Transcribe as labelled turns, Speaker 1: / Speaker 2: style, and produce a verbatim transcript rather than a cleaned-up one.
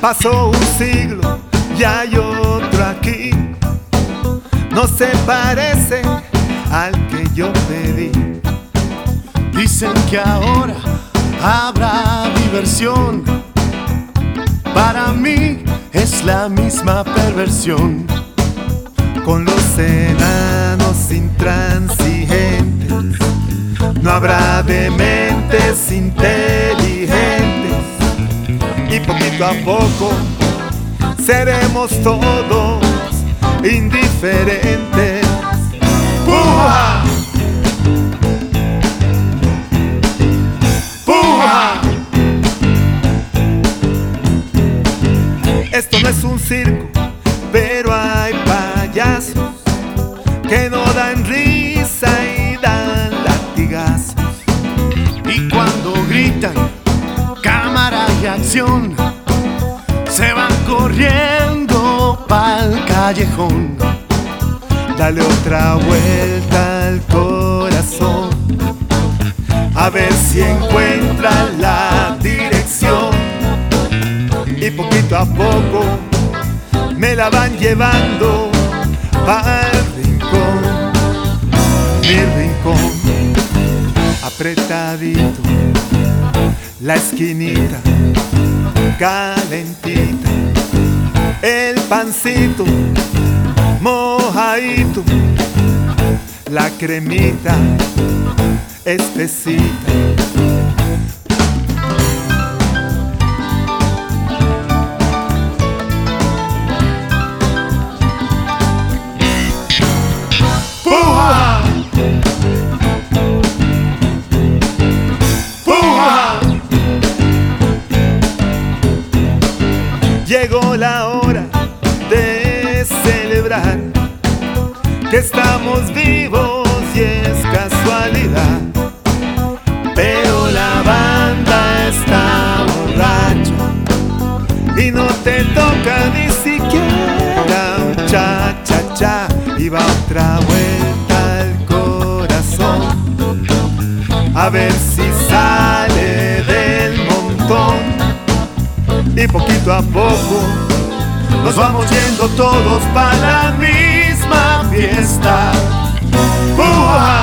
Speaker 1: Pasó un siglo y hay otro aquí. No se parece al que yo pedí.
Speaker 2: Dicen que ahora habrá diversión. Para mí es la misma perversión.
Speaker 1: Con los enanos intransigentes no habrá dementes inteligentes. Y poquito a poco seremos todos indiferentes. ¡Puja! ¡Puja! Esto no es un circo, pero hay payasos que no dan risa y dan latigazos.
Speaker 2: Y cuando gritan cámara y acción, se van corriendo pa'l callejón.
Speaker 1: Dale otra vuelta al corazón, a ver si encuentra la dirección. Y poquito a poco me la van llevando pa'l rincón, mi rincón. Apretadito, la esquinita, calentita, el pancito mojadito, la cremita espesita. ¡Puja! ¡Puja! Llegó la hora de celebrar que estamos vivos y es casualidad. Pero la banda está borracha y no te toca ni siquiera un cha-cha-cha. Y va otra vuelta al corazón, a ver si sale del montón. Y poquito a poco nos vamos yendo todos para la misma fiesta. ¡Puja!